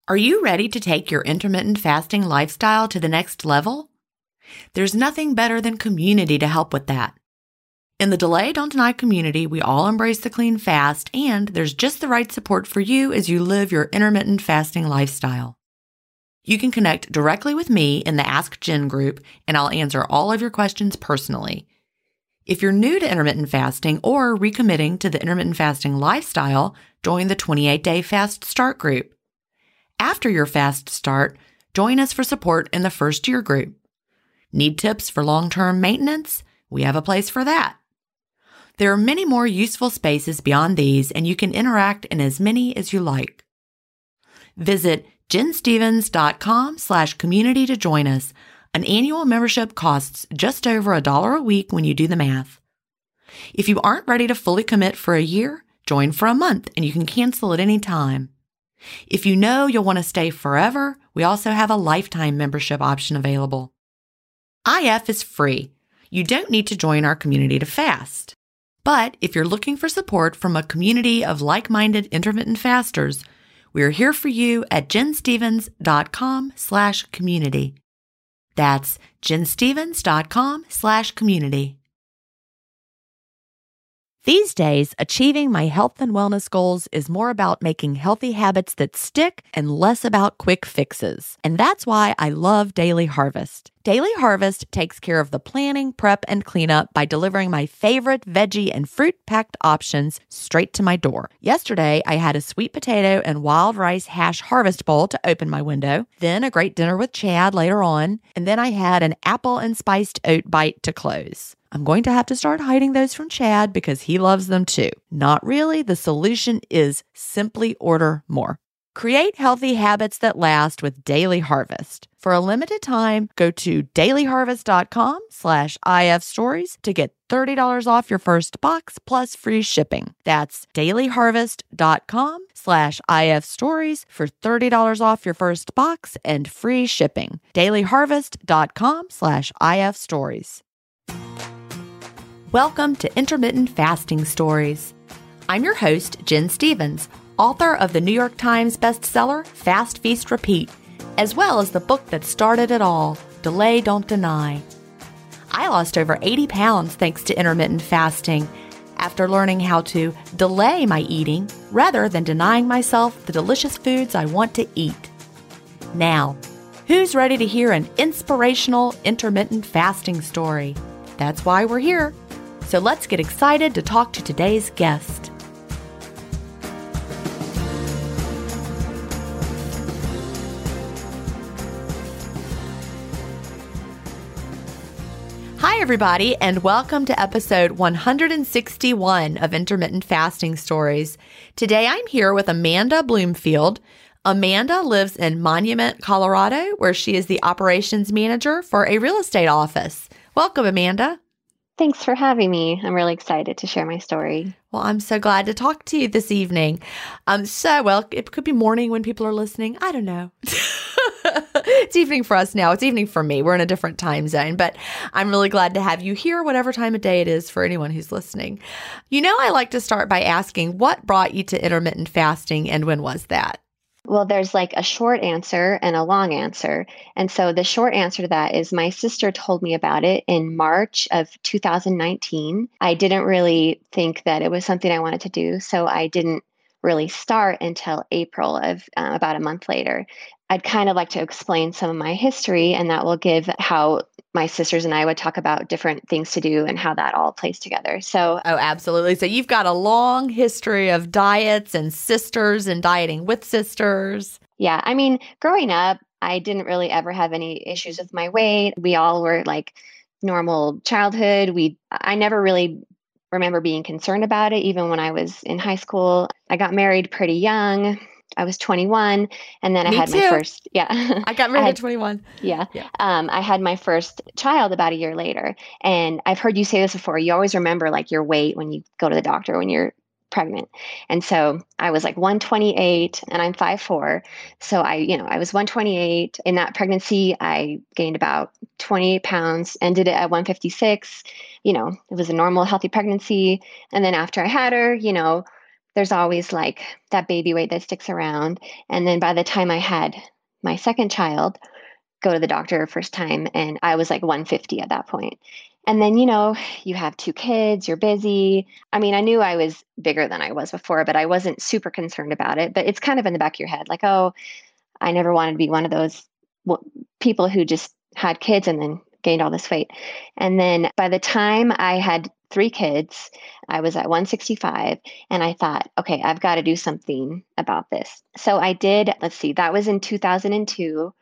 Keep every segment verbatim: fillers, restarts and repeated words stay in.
Are you ready to take your intermittent fasting lifestyle to the next level? There's nothing better than community to help with that. In the Delay Don't Deny community, we all embrace the clean fast, and there's just the right support for you as you live your intermittent fasting lifestyle. You can connect directly with me in the Ask Jen group, and I'll answer all of your questions personally. If you're new to intermittent fasting or recommitting to the intermittent fasting lifestyle, join the twenty-eight day Fast Start group. After your fast start, join us for support in the first year group. Need tips for long-term maintenance? We have a place for that. There are many more useful spaces beyond these, and you can interact in as many as you like. Visit jenstevens.com slash community to join us. An annual membership costs just over a dollar a week when you do the math. If you aren't ready to fully commit for a year, join for a month and you can cancel at any time. If you know you'll want to stay forever, we also have a lifetime membership option available. I F is free. You don't need to join our community to fast. But if you're looking for support from a community of like-minded intermittent fasters, we're here for you at jenstevens.com slash community. That's jenstevens.com slash community. These days, achieving my health and wellness goals is more about making healthy habits that stick and less about quick fixes. And that's why I love Daily Harvest. Daily Harvest takes care of the planning, prep, and cleanup by delivering my favorite veggie and fruit-packed options straight to my door. Yesterday, I had a sweet potato and wild rice hash harvest bowl to open my window, then a great dinner with Chad later on, and then I had an apple and spiced oat bite to close. I'm going to have to start hiding those from Chad because he loves them too. Not really. The solution is simply order more. Create healthy habits that last with Daily Harvest. For a limited time, go to dailyharvest.com slash IF stories to get thirty dollars off your first box plus free shipping. That's dailyharvest.com slash IF stories for thirty dollars off your first box and free shipping. dailyharvest.com slash IF stories. Welcome to Intermittent Fasting Stories. I'm your host, Jen Stevens, author of the New York Times bestseller, Fast, Feast, Repeat, as well as the book that started it all, Delay Don't Deny. I lost over eighty pounds thanks to intermittent fasting after learning how to delay my eating rather than denying myself the delicious foods I want to eat. Now, who's ready to hear an inspirational intermittent fasting story? That's why we're here. So let's get excited to talk to today's guest. Hi, everybody, and welcome to episode one hundred sixty-one of Intermittent Fasting Stories. Today, I'm here with Amanda Bloomfield. Amanda lives in Monument, Colorado, where she is the operations manager for a real estate office. Welcome, Amanda. Thanks for having me. I'm really excited to share my story. Well, I'm so glad to talk to you this evening. Um, so, well, it could be morning when people are listening. I don't know. It's evening for us now. It's evening for me. We're in a different time zone, but I'm really glad to have you here, whatever time of day it is for anyone who's listening. You know, I like to start by asking, what brought you to intermittent fasting and when was that? Well, there's like a short answer and a long answer. And so the short answer to that is my sister told me about it in March of two thousand nineteen. I didn't really think that it was something I wanted to do, so I didn't really start until April of uh, about a month later. I'd kind of like to explain some of my history, and that will give how my sisters and I would talk about different things to do and how that all plays together. So, oh, absolutely. So you've got a long history of diets and sisters and dieting with sisters. Yeah. I mean, growing up, I didn't really ever have any issues with my weight. We all were like normal childhood. We, I never really remember being concerned about it, even when I was in high school. I got married pretty young. I was twenty-one, and then Me I had too. my first, yeah. I got married I had, at twenty-one. Yeah. yeah. Um, I had my first child about a year later. And I've heard you say this before. You always remember like your weight when you go to the doctor when you're pregnant. And so I was like one twenty-eight and I'm five foot four. So I, you know, I was one twenty-eight. In that pregnancy, I gained about twenty-eight pounds, ended it at one fifty-six. You know, it was a normal, healthy pregnancy. And then after I had her, you know, there's always like that baby weight that sticks around. And then by the time I had my second child, go to the doctor first time, and I was like one fifty at that point. And then, you know, you have two kids, you're busy. I mean, I knew I was bigger than I was before, but I wasn't super concerned about it. But it's kind of in the back of your head, like, oh, I never wanted to be one of those w- people who just had kids and then gained all this weight. And then by the time I had three kids, I was at one sixty-five, and I thought, okay, I've got to do something about this. So I did, let's see, that was in two thousand two.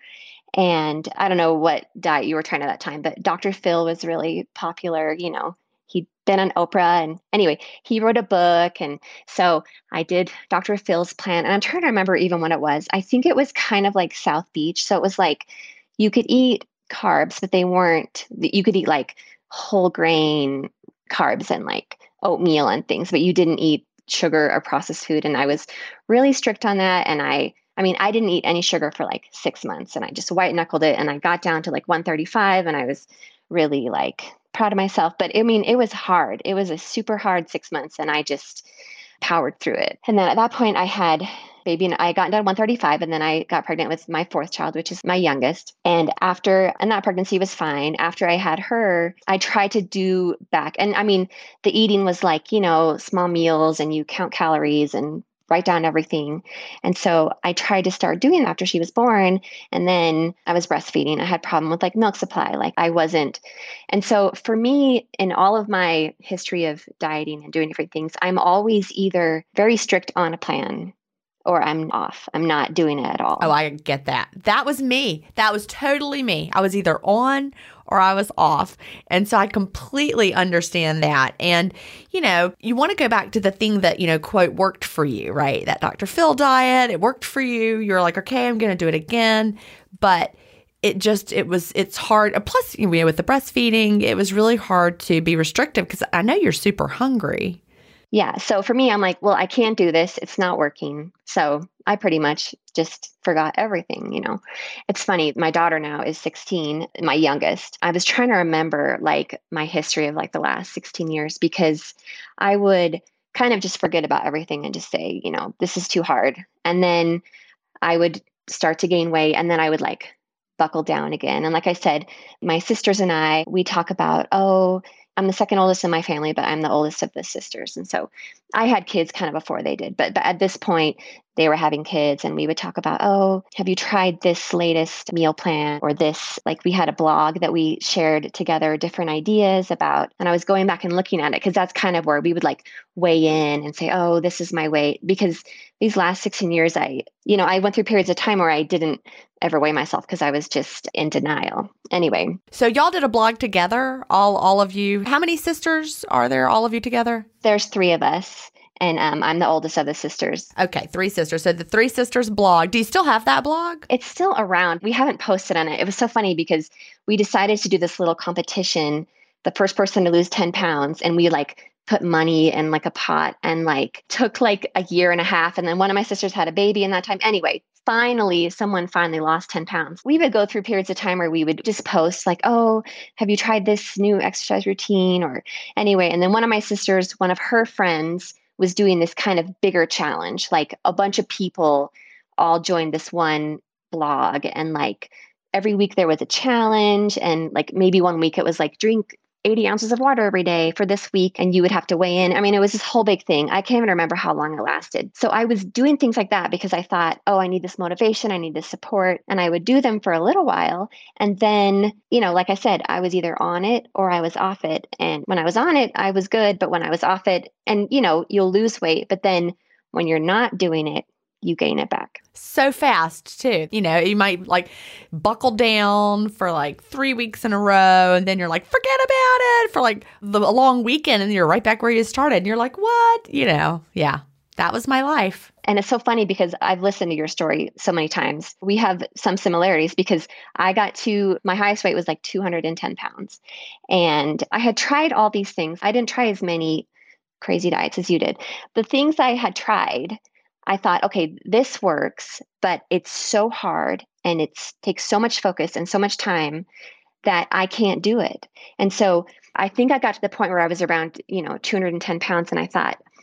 And I don't know what diet you were trying at that time, but doctor Phil was really popular. You know, he'd been on Oprah. And anyway, he wrote a book. And so I did doctor Phil's plan. And I'm trying to remember even what it was. I think it was kind of like South Beach. So it was like you could eat carbs, but they weren't, you could eat like whole grain carbs and like oatmeal and things, but you didn't eat sugar or processed food. And I was really strict on that. And I, I mean, I didn't eat any sugar for like six months and I just white knuckled it, and I got down to like one thirty-five, and I was really like proud of myself. But I mean, it was hard. It was a super hard six months and I just powered through it. And then at that point I had baby, and I got down to one thirty-five, and then I got pregnant with my fourth child, which is my youngest. And after, and that pregnancy was fine. After I had her, I tried to do back. And I mean, the eating was like, you know, small meals, and you count calories and write down everything. And so I tried to start doing that after she was born. And then I was breastfeeding. I had problem with like milk supply. Like I wasn't. And so for me, in all of my history of dieting and doing different things, I'm always either very strict on a plan or I'm off. I'm not doing it at all. Oh, I get that. That was me. That was totally me. I was either on or I was off. And so I completely understand that. And, you know, you want to go back to the thing that, you know, quote, worked for you, right? That doctor Phil diet, it worked for you. You're like, okay, I'm going to do it again. But it just, it was, it's hard. Plus, you know, with the breastfeeding, it was really hard to be restrictive because I know you're super hungry. Yeah. So for me, I'm like, well, I can't do this. It's not working. So I pretty much just forgot everything, you know. It's funny. My daughter now is sixteen, my youngest. I was trying to remember like my history of like the last sixteen years, because I would kind of just forget about everything and just say, you know, this is too hard. And then I would start to gain weight, and then I would like buckle down again. And like I said, my sisters and I, we talk about, oh, I'm the second oldest in my family, but I'm the oldest of the sisters. And so I had kids kind of before they did. But, but at this point, they were having kids, and we would talk about, oh, have you tried this latest meal plan or this? Like we had a blog that we shared together, different ideas about. And I was going back and looking at it because that's kind of where we would like weigh in and say, oh, this is my weight. Because these last sixteen years, I, you know, I went through periods of time where I didn't ever weigh myself because I was just in denial. Anyway. So y'all did a blog together, all all of you. How many sisters are there, all of you together? There's three of us. And um, I'm the oldest of the sisters. Okay, three sisters. So the Three Sisters blog. Do you still have that blog? It's still around. We haven't posted on it. It was so funny because we decided to do this little competition, the first person to lose ten pounds. And we like put money in like a pot and like took like a year and a half. And then one of my sisters had a baby in that time. Anyway, finally, someone finally lost ten pounds. We would go through periods of time where we would just post like, oh, have you tried this new exercise routine? Or anyway, and then one of my sisters, one of her friends was doing this kind of bigger challenge. Like a bunch of people all joined this one blog, and like every week there was a challenge. And like maybe one week it was like drink eighty ounces of water every day for this week, and you would have to weigh in. I mean, it was this whole big thing. I can't even remember how long it lasted. So I was doing things like that because I thought, oh, I need this motivation. I need this support. And I would do them for a little while. And then, you know, like I said, I was either on it or I was off it. And when I was on it, I was good. But when I was off it, and, you know, you'll lose weight. But then when you're not doing it, you gain it back. So fast too. You know, you might like buckle down for like three weeks in a row, and then you're like, forget about it for like the, a long weekend, and you're right back where you started. And you're like, what? You know, yeah, that was my life. And it's so funny because I've listened to your story so many times. We have some similarities because I got to, my highest weight was like two hundred ten pounds. And I had tried all these things. I didn't try as many crazy diets as you did. The things I had tried, I thought, okay, this works, but it's so hard and it takes so much focus and so much time that I can't do it. And so I think I got to the point where I was around, you know, two hundred ten pounds, and I thought,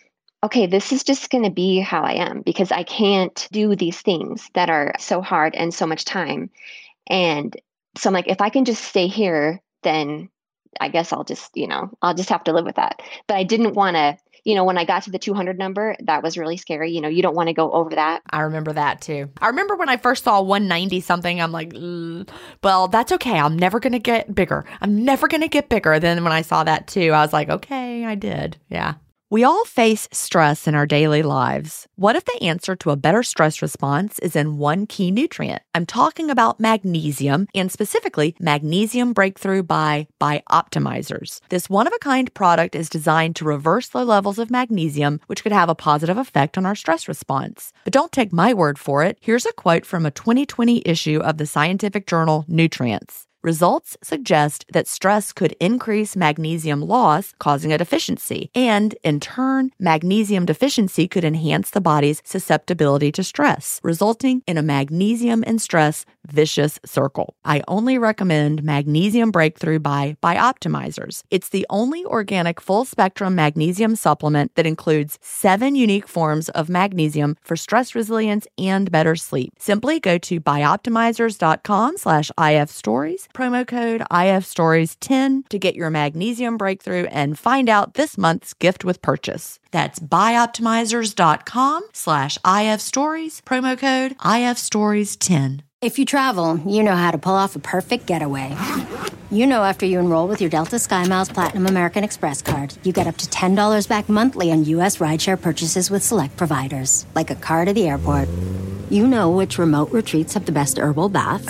okay, this is just going to be how I am because I can't do these things that are so hard and so much time. And so I'm like, if I can just stay here, then I guess I'll just, you know, I'll just have to live with that. But I didn't want to, you know, when I got to the two hundred number, that was really scary. You know, you don't want to go over that. I remember that too. I remember when I first saw one ninety something, I'm like, well, that's okay. I'm never going to get bigger. I'm never going to get bigger. Then when I saw that too, I was like, okay, I did. Yeah. We all face stress in our daily lives. What if the answer to a better stress response is in one key nutrient? I'm talking about magnesium, and specifically Magnesium Breakthrough by Bioptimizers. This one-of-a-kind product is designed to reverse low levels of magnesium, which could have a positive effect on our stress response. But don't take my word for it. Here's a quote from a twenty twenty issue of the scientific journal Nutrients. Results suggest that stress could increase magnesium loss, causing a deficiency, and in turn, magnesium deficiency could enhance the body's susceptibility to stress, resulting in a magnesium and stress vicious circle. I only recommend Magnesium Breakthrough by Bioptimizers. It's the only organic full-spectrum magnesium supplement that includes seven unique forms of magnesium for stress resilience and better sleep. Simply go to bioptimizers.com slash ifstories, promo code I F stories ten to get your Magnesium Breakthrough and find out this month's gift with purchase. That's bioptimizers.com slash ifstories, promo code I F stories ten. If you travel, you know how to pull off a perfect getaway. You know after you enroll with your Delta SkyMiles Platinum American Express card, you get up to ten dollars back monthly on U S rideshare purchases with select providers, like a car to the airport. You know which remote retreats have the best herbal baths,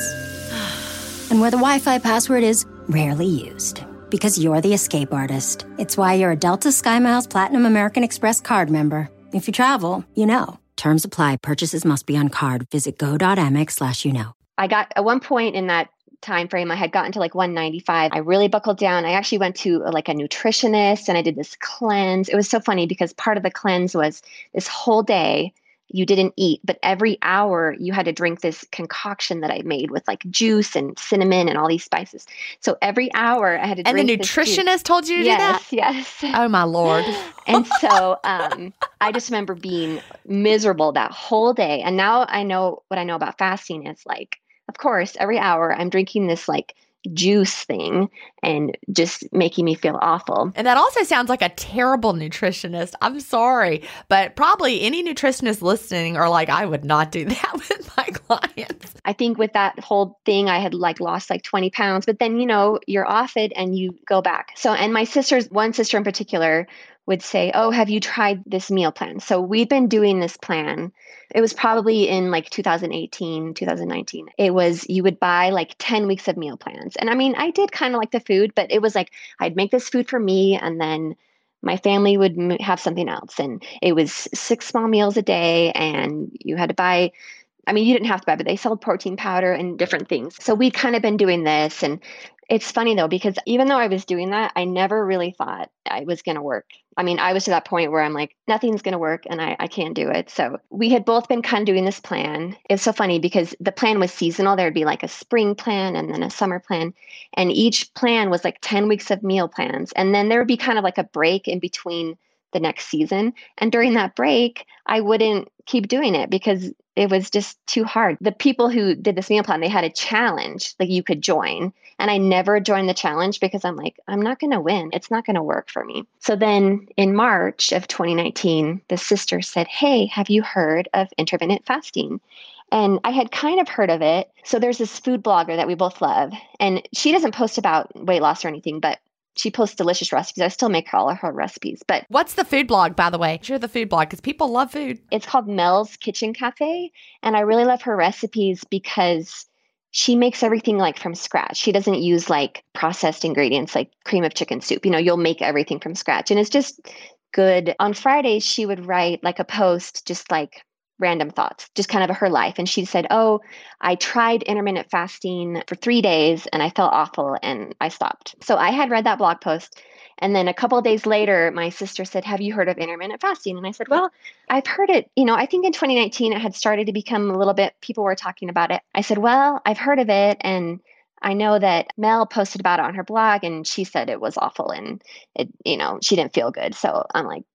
and where the Wi-Fi password is rarely used. Because you're the escape artist. It's why you're a Delta SkyMiles Platinum American Express card member. If you travel, you know. Terms apply. Purchases must be on card. Visit go.amex slash you know. I got at one point in that time frame, I had gotten to like one ninety-five. I really buckled down. I actually went to a, like a nutritionist and I did this cleanse. It was so funny because part of the cleanse was this whole day you didn't eat, but every hour you had to drink this concoction that I made with like juice and cinnamon and all these spices. So every hour I had to and drink the this nutritionist juice. told you to yes, do that? Yes, yes. Oh, my Lord. And so um, I just remember being miserable that whole day. And now I know what I know about fasting is like, of course, every hour I'm drinking this like juice thing and just making me feel awful. And that also sounds like a terrible nutritionist. I'm sorry, but probably any nutritionist listening are like, I would not do that with my clients. I think with that whole thing, I had like lost like twenty pounds, but then, you know, you're off it and you go back. So, and my sisters, one sister in particular would say, oh, have you tried this meal plan? So we've been doing this plan. It was probably in like two thousand eighteen, two thousand nineteen. It was, you would buy like ten weeks of meal plans. And I mean, I did kind of like the food, but it was like, I'd make this food for me and then my family would m- have something else. And it was six small meals a day and you had to buy, I mean, you didn't have to buy, but they sold protein powder and different things. So we'd kind of been doing this. And it's funny though, because even though I was doing that, I never really thought I was going to work. I mean, I was to that point where I'm like, nothing's going to work and I, I can't do it. So we had both been kind of doing this plan. It's so funny because the plan was seasonal. There'd be like a spring plan and then a summer plan. And each plan was like ten weeks of meal plans. And then there would be kind of like a break in between the next season. And during that break, I wouldn't keep doing it because it was just too hard. The people who did this meal plan, they had a challenge that you could join. And I never joined the challenge because I'm like, I'm not going to win. It's not going to work for me. So then in March of twenty nineteen, the sister said, hey, have you heard of intermittent fasting? And I had kind of heard of it. So there's this food blogger that we both love. And she doesn't post about weight loss or anything, but she posts delicious recipes. I still make all of her recipes. But what's the food blog, by the way? Share the food blog because people love food. It's called Mel's Kitchen Cafe. And I really love her recipes because she makes everything like from scratch. She doesn't use like processed ingredients like cream of chicken soup. You know, you'll make everything from scratch. And it's just good. On Fridays, she would write like a post, just like random thoughts, just kind of her life. And she said, oh, I tried intermittent fasting for three days and I felt awful and I stopped. So I had read that blog post. And then a couple of days later, my sister said, have you heard of intermittent fasting? And I said, well, I've heard it. You know, I think in twenty nineteen, it had started to become a little bit, people were talking about it. I said, well, I've heard of it. And I know that Mel posted about it on her blog and she said it was awful and it, you know, she didn't feel good. So I'm like,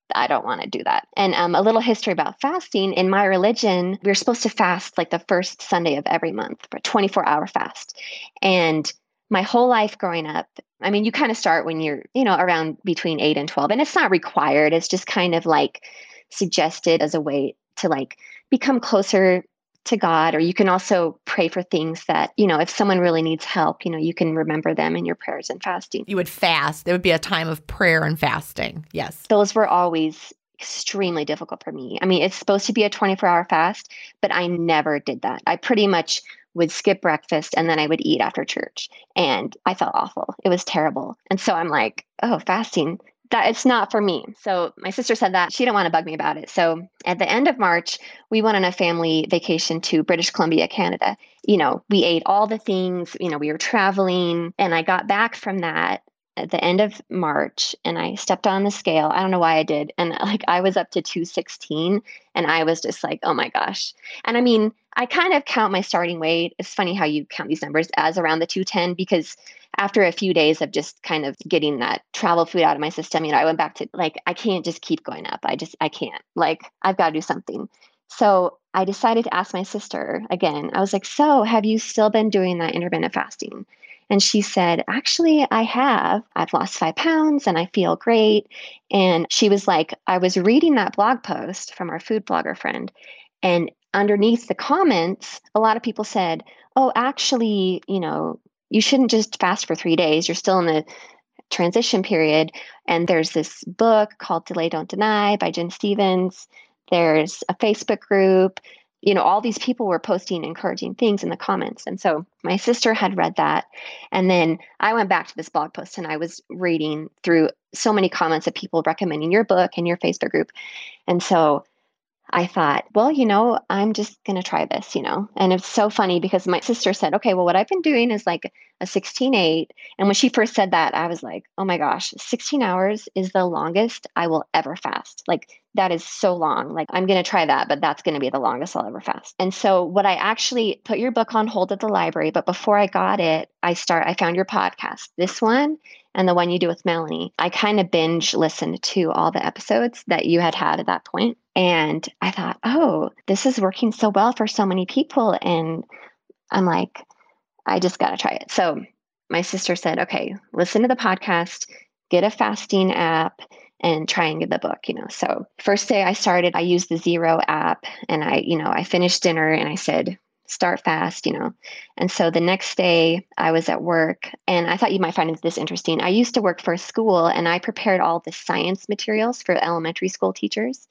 I don't want to do that. And um, a little history about fasting. In my religion, we're supposed to fast like the first Sunday of every month for a twenty-four hour fast. And my whole life growing up, I mean, you kind of start when you're, you know, around between eight and twelve, and it's not required. It's just kind of like suggested as a way to like become closer to God. Or you can also pray for things that, you know, if someone really needs help, you know, you can remember them in your prayers and fasting. You would fast. There would be a time of prayer and fasting. Yes. Those were always extremely difficult for me. I mean, it's supposed to be a twenty-four hour fast, but I never did that. I pretty much would skip breakfast and then I would eat after church. And I felt awful. It was terrible. And so I'm like, oh, fasting, that it's not for me. So my sister said that she didn't want to bug me about it. So at the end of March, we went on a family vacation to British Columbia, Canada. You know, we ate all the things, you know, we were traveling, and I got back from that at the end of March and I stepped on the scale. I don't know why I did. And like, I was up to two sixteen and I was just like, oh my gosh. And I mean, I kind of count my starting weight. It's funny how you count these numbers as around the two ten, because after a few days of just kind of getting that travel food out of my system, you know, I went back to like, I can't just keep going up. I just, I can't. Like, I've got to do something. So I decided to ask my sister again. I was like, so have you still been doing that intermittent fasting? And she said, actually, I have. I've lost five pounds and I feel great. And she was like, I was reading that blog post from our food blogger friend. And underneath the comments, a lot of people said, oh, actually, you know, you shouldn't just fast for three days. You're still in the transition period. And there's this book called Delay, Don't Deny by Jen Stevens. There's a Facebook group. You know, all these people were posting encouraging things in the comments. And so my sister had read that. And then I went back to this blog post and I was reading through so many comments of people recommending your book and your Facebook group. And so I thought, well, you know, I'm just going to try this, you know. And it's so funny because my sister said, okay, well, what I've been doing is like a sixteen eight. And when she first said that, I was like, oh my gosh, sixteen hours is the longest I will ever fast. Like, that is so long. Like, I'm going to try that, but that's going to be the longest I'll ever fast. And so what I actually put your book on hold at the library, but before I got it, I start, I found your podcast, this one and the one you do with Melanie. I kind of binge listened to all the episodes that you had had at that point. And I thought, oh, this is working so well for so many people. And I'm like, I just got to try it. So my sister said, okay, listen to the podcast, get a fasting app, and try and get the book, you know. So first day I started, I used the Zero app and I, you know, I finished dinner and I said, start fast, you know. And so the next day I was at work and I thought you might find this interesting. I used to work for a school and I prepared all the science materials for elementary school teachers.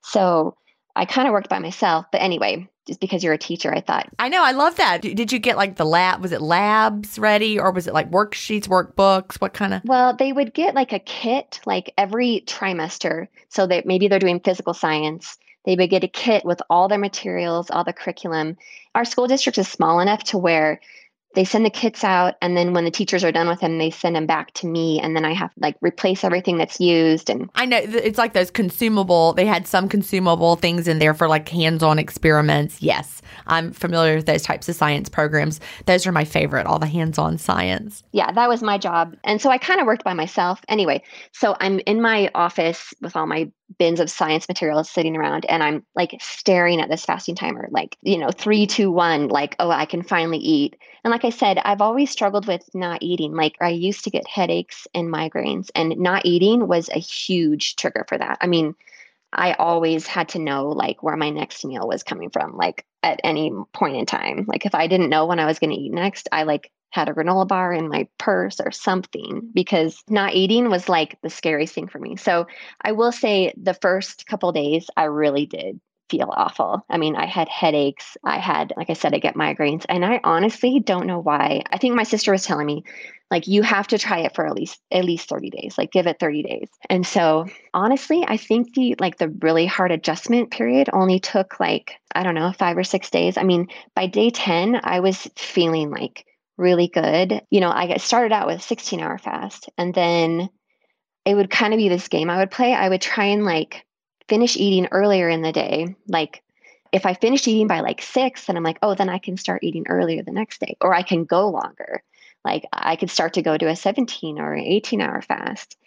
So I kind of worked by myself, but anyway, just because you're a teacher, I thought. I know. I love that. Did you get like the lab? Was it labs ready or was it like worksheets, workbooks? What kind of? Well, they would get like a kit like every trimester. So that maybe they're doing physical science. They would get a kit with all their materials, all the curriculum. Our school district is small enough to where they send the kits out. And then when the teachers are done with them, they send them back to me. And then I have to like replace everything that's used. And I know it's like those consumable, they had some consumable things in there for like hands-on experiments. Yes, I'm familiar with those types of science programs. Those are my favorite, all the hands-on science. Yeah, that was my job. And so I kind of worked by myself. Anyway, so I'm in my office with all my bins of science materials sitting around and I'm like staring at this fasting timer, like, you know, three, two, one, like, oh, I can finally eat. And like I said, I've always struggled with not eating. Like I used to get headaches and migraines and not eating was a huge trigger for that. I mean, I always had to know like where my next meal was coming from, like at any point in time. Like if I didn't know when I was going to eat next, I like had a granola bar in my purse or something because not eating was like the scariest thing for me. So I will say the first couple of days, I really did feel awful. I mean, I had headaches. I had, like I said, I get migraines and I honestly don't know why. I think my sister was telling me like, you have to try it for at least, at least thirty days, like give it thirty days. And so honestly, I think the, like the really hard adjustment period only took like, I don't know, five or six days. I mean, by day ten, I was feeling like really good. You know, I started out with a sixteen hour fast and then it would kind of be this game I would play. I would try and like finish eating earlier in the day. Like if I finished eating by like six, then I'm like, oh, then I can start eating earlier the next day, or I can go longer. Like I could start to go to a seventeen or an eighteen hour fast.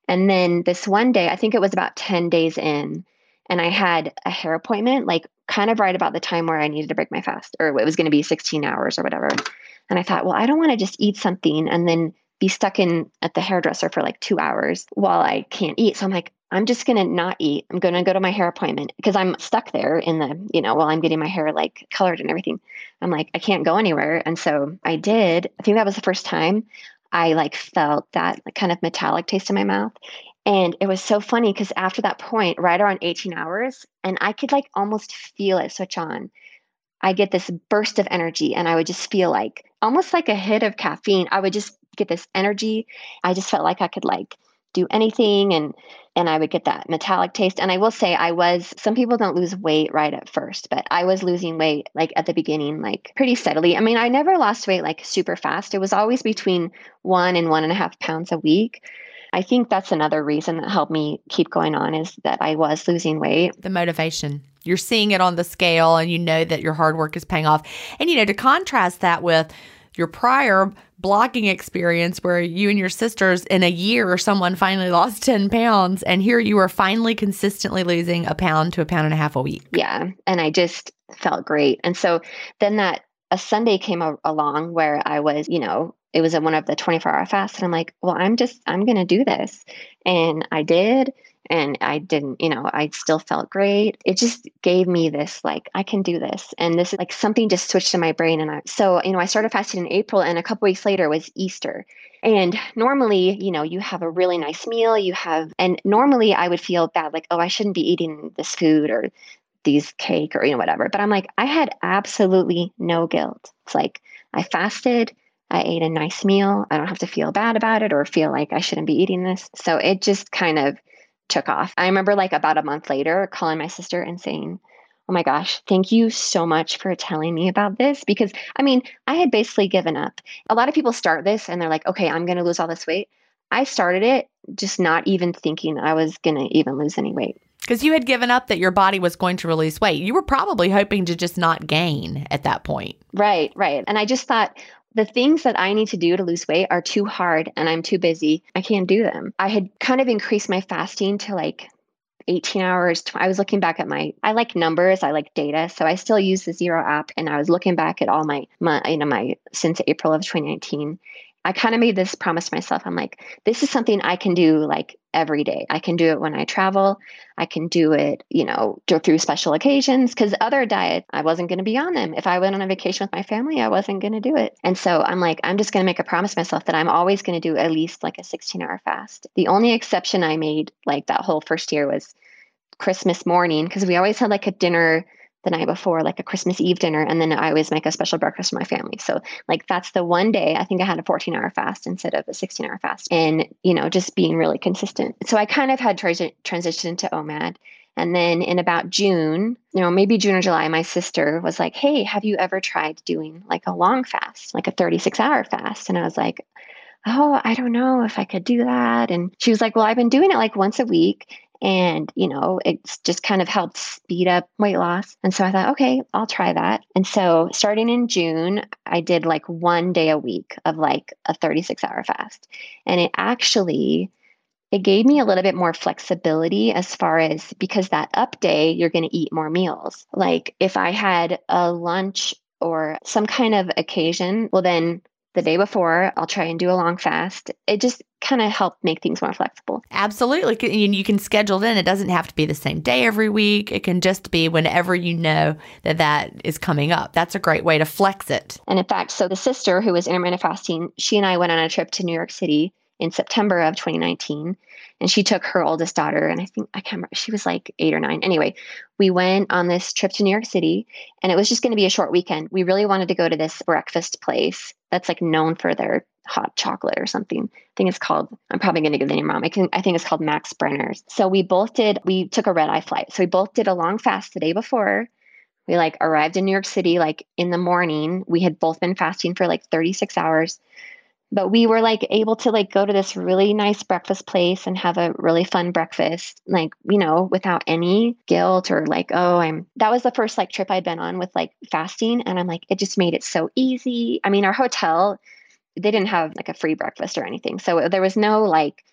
And then this one day, I think it was about ten days in, and I had a hair appointment, like kind of right about the time where I needed to break my fast, or it was going to be sixteen hours or whatever. And I thought, well, I don't want to just eat something and then be stuck in at the hairdresser for like two hours while I can't eat. So I'm like, I'm just going to not eat. I'm going to go to my hair appointment because I'm stuck there in the, you know, while I'm getting my hair like colored and everything. I'm like, I can't go anywhere. And so I did. I think that was the first time I like felt that like, kind of metallic taste in my mouth. And it was so funny because after that point, right around eighteen hours, and I could like almost feel it switch on. I get this burst of energy and I would just feel like almost like a hit of caffeine. I would just get this energy. I just felt like I could like do anything and and I would get that metallic taste. And I will say I was, some people don't lose weight right at first, but I was losing weight like at the beginning, like pretty steadily. I mean, I never lost weight like super fast. It was always between one and one and a half pounds a week. I think that's another reason that helped me keep going on is that I was losing weight. The motivation. You're seeing it on the scale and you know that your hard work is paying off. And, you know, to contrast that with your prior blogging experience where you and your sisters in a year, someone finally lost ten pounds and here you are finally consistently losing a pound to a pound and a half a week. Yeah. And I just felt great. And so then that a Sunday came a- along where I was, you know, it was a, one of the twenty-four hour fasts. And I'm like, well, I'm just, I'm going to do this. And I did. And I didn't, you know, I still felt great. It just gave me this, like, I can do this. And this is like something just switched in my brain. And I, so, you know, I started fasting in April and a couple weeks later was Easter. And normally, you know, you have a really nice meal, you have, and normally I would feel bad, like, oh, I shouldn't be eating this food or these cake or, you know, whatever. But I'm like, I had absolutely no guilt. It's like I fasted. I ate a nice meal. I don't have to feel bad about it or feel like I shouldn't be eating this. So it just kind of took off. I remember like about a month later calling my sister and saying, oh my gosh, thank you so much for telling me about this. Because I mean, I had basically given up. A lot of people start this and they're like, okay, I'm going to lose all this weight. I started it just not even thinking I was going to even lose any weight. Because you had given up that your body was going to release weight. You were probably hoping to just not gain at that point. Right, right. And I just thought, the things that I need to do to lose weight are too hard and I'm too busy. I can't do them. I had kind of increased my fasting to like eighteen hours. I was looking back at my, I like numbers, I like data. So I still use the Zero app and I was looking back at all my, my you know, my, since April of twenty nineteen. I kind of made this promise to myself. I'm like, this is something I can do like every day. I can do it when I travel. I can do it, you know, through special occasions because other diets, I wasn't going to be on them. If I went on a vacation with my family, I wasn't going to do it. And so I'm like, I'm just going to make a promise to myself that I'm always going to do at least like a sixteen hour fast. The only exception I made like that whole first year was Christmas morning because we always had like a dinner the night before, like a Christmas Eve dinner. And then I always make a special breakfast for my family. So like, that's the one day I think I had a fourteen hour fast instead of a sixteen hour fast and, you know, just being really consistent. So I kind of had tra- transitioned to O M A D. And then in about June, you know, maybe June or July, my sister was like, hey, have you ever tried doing like a long fast, like a thirty-six hour fast? And I was like, oh, I don't know if I could do that. And she was like, well, I've been doing it like once a week. And, you know, it's just kind of helped speed up weight loss. And so I thought, okay, I'll try that. And so starting in June, I did like one day a week of like a thirty-six hour fast. And it actually, it gave me a little bit more flexibility as far as, because that up day, you're going to eat more meals. Like if I had a lunch or some kind of occasion, well, then the day before, I'll try and do a long fast. It just kind of helped make things more flexible. Absolutely. And you can schedule it in. It doesn't have to be the same day every week. It can just be whenever you know that that is coming up. That's a great way to flex it. And in fact, so the sister who was intermittent fasting, she and I went on a trip to New York City in September of twenty nineteen. And she took her oldest daughter, and I think, I can't remember, she was like eight or nine. Anyway, we went on this trip to New York City, and it was just going to be a short weekend. We really wanted to go to this breakfast place that's like known for their hot chocolate or something. I think it's called, I'm probably going to get the name wrong. I, can, I think it's called Max Brenner's. So we both did, we took a red eye flight. So we both did a long fast the day before. We like arrived in New York City, like in the morning. We had both been fasting for like thirty-six hours. But we were like able to like go to this really nice breakfast place and have a really fun breakfast, like, you know, without any guilt or like, oh, I'm, that was the first like trip I'd been on with like fasting. And I'm like, it just made it so easy. I mean, our hotel, they didn't have like a free breakfast or anything. So there was no like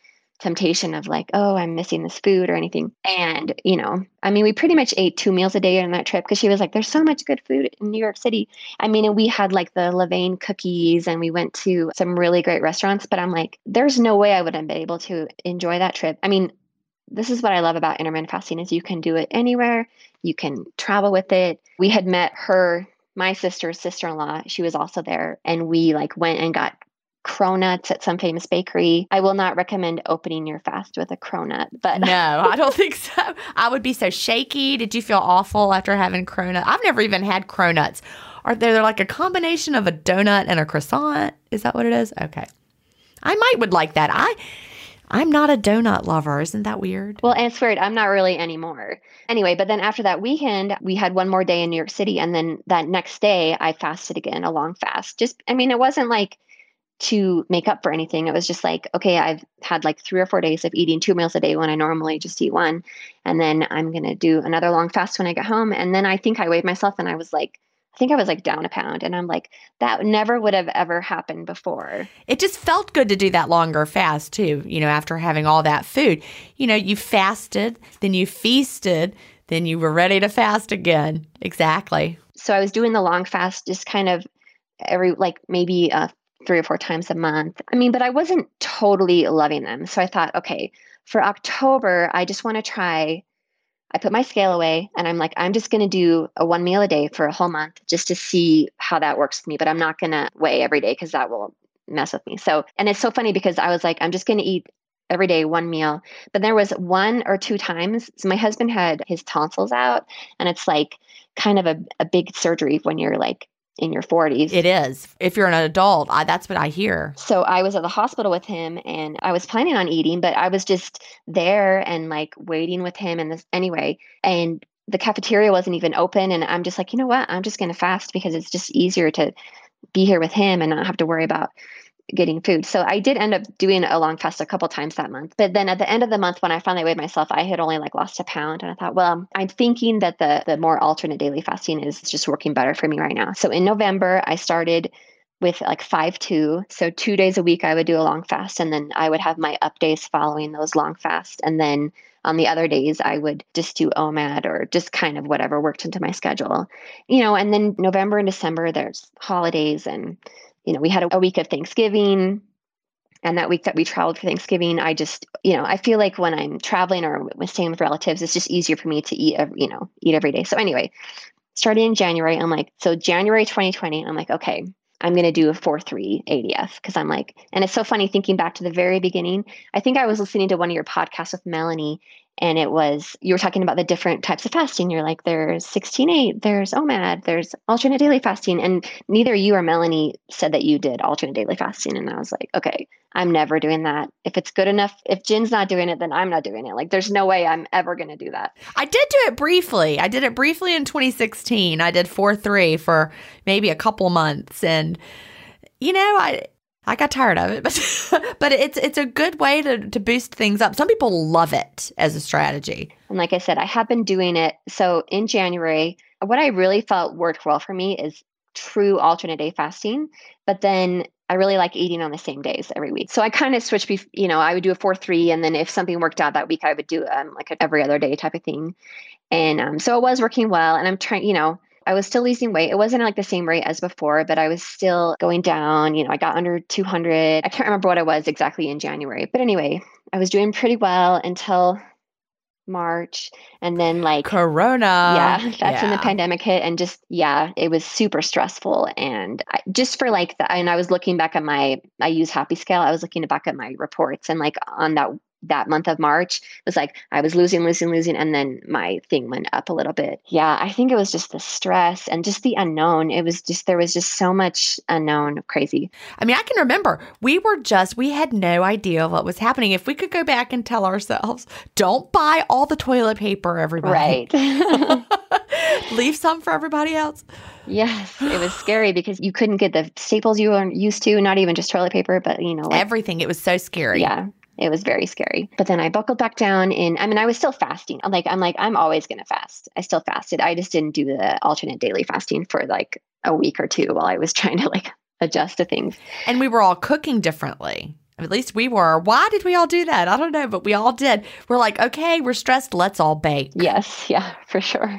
temptation of like, oh, I'm missing this food or anything. And, you know, I mean, we pretty much ate two meals a day on that trip because she was like, there's so much good food in New York City. I mean, and we had like the Levain cookies and we went to some really great restaurants, but I'm like, there's no way I would have been able to enjoy that trip. I mean, this is what I love about intermittent fasting is you can do it anywhere. You can travel with it. We had met her, my sister's sister-in-law. She was also there. And we like went and got cronuts at some famous bakery. I will not recommend opening your fast with a cronut, but no, I don't think so. I would be so shaky. Did you feel awful after having cronut? I've never even had cronuts. Are they they're like a combination of a donut and a croissant? Is that what it is? Okay. I might would like that. I I'm not a donut lover. Isn't that weird? Well, and it's weird. I'm not really anymore. Anyway, but then after that weekend, we had one more day in New York City. And then that next day, I fasted again, a long fast. Just, I mean, it wasn't like to make up for anything. It was just like, okay, I've had like three or four days of eating two meals a day when I normally just eat one. And then I'm going to do another long fast when I get home. And then I think I weighed myself and I was like, I think I was like down a pound. And I'm like, that never would have ever happened before. It just felt good to do that longer fast too, you know, after having all that food. You know, you fasted, then you feasted, then you were ready to fast again. Exactly. So I was doing the long fast just kind of every, like maybe uh, three or four times a month. I mean, but I wasn't totally loving them. So I thought, okay, for October, I just want to try. I put my scale away and I'm like, I'm just going to do a one meal a day for a whole month just to see how that works with me. But I'm not going to weigh every day because that will mess with me. So, and it's so funny because I was like, I'm just going to eat every day one meal. But there was one or two times. So my husband had his tonsils out and it's like kind of a, a big surgery when you're like in your forties. It is. If you're an adult, I, that's what I hear. So I was at the hospital with him and I was planning on eating, but I was just there and like waiting with him and this anyway. And the cafeteria wasn't even open. And I'm just like, you know what? I'm just going to fast because it's just easier to be here with him and not have to worry about getting food. So I did end up doing a long fast a couple times that month. But then at the end of the month, when I finally weighed myself, I had only like lost a pound. And I thought, well, I'm thinking that the the more alternate daily fasting is just working better for me right now. So in November, I started with like five two. So two days a week, I would do a long fast. And then I would have my up days following those long fasts. And then on the other days, I would just do O M A D or just kind of whatever worked into my schedule. You know, and then November and December, there's holidays and you know, we had a week of Thanksgiving and that week that we traveled for Thanksgiving, I just, you know, I feel like when I'm traveling or staying with relatives, it's just easier for me to eat, every, you know, eat every day. So anyway, starting in January, I'm like, so January twenty twenty, I'm like, okay, I'm going to do a four three A D F because I'm like, and it's so funny thinking back to the very beginning. I think I was listening to one of your podcasts with Melanie and it was, you were talking about the different types of fasting. You're like, there's sixteen eight, there's O M A D, there's alternate daily fasting. And neither you or Melanie said that you did alternate daily fasting. And I was like, okay, I'm never doing that. If it's good enough, if Jen's not doing it, then I'm not doing it. Like, there's no way I'm ever going to do that. I did do it briefly. I did it briefly in twenty sixteen. I did four three for maybe a couple months. And, you know, I... I got tired of it, but but it's it's a good way to, to boost things up. Some people love it as a strategy. And like I said, I have been doing it. So in January, what I really felt worked well for me is true alternate day fasting. But then I really like eating on the same days every week. So I kind of switched, bef- you know, I would do a four three. And then if something worked out that week, I would do um, like a every other day type of thing. And um, so it was working well. And I'm trying, you know, I was still losing weight. It wasn't like the same rate as before, but I was still going down. You know, I got under two hundred. I can't remember what I was exactly in January. But anyway, I was doing pretty well until March. And then like Corona. Yeah, that's yeah. when the pandemic hit. And just, yeah, it was super stressful. And I, just for like, the, and I was looking back at my, I use Happy Scale. I was looking back at my reports and like on that that month of March, it was like I was losing, losing, losing. And then my thing went up a little bit. Yeah, I think it was just the stress and just the unknown. It was just, there was just so much unknown, crazy. I mean, I can remember we were just, we had no idea what was happening. If we could go back and tell ourselves, don't buy all the toilet paper, everybody. Right. Leave some for everybody else. Yes, it was scary because you couldn't get the staples you were used to, not even just toilet paper, but you know. Like, everything. It was so scary. Yeah. It was very scary. But then I buckled back down in, I mean, I was still fasting. I'm like, I'm like, I'm always going to fast. I still fasted. I just didn't do the alternate daily fasting for like a week or two while I was trying to like adjust to things. And we were all cooking differently. At least we were. Why did we all do that? I don't know, but we all did. We're like, okay, we're stressed. Let's all bake. Yes. Yeah, for sure.